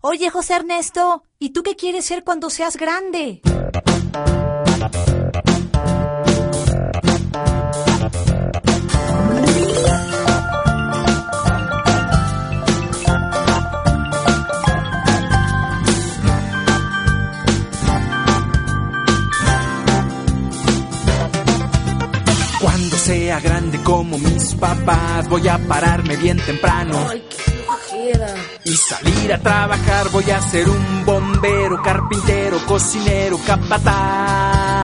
Oye, José Ernesto, ¿y tú qué quieres ser cuando seas grande? Cuando sea grande como mis papás, voy a pararme bien temprano. Ay, qué flojera. Y salir a trabajar, voy a ser un bombero, carpintero, cocinero, capataz.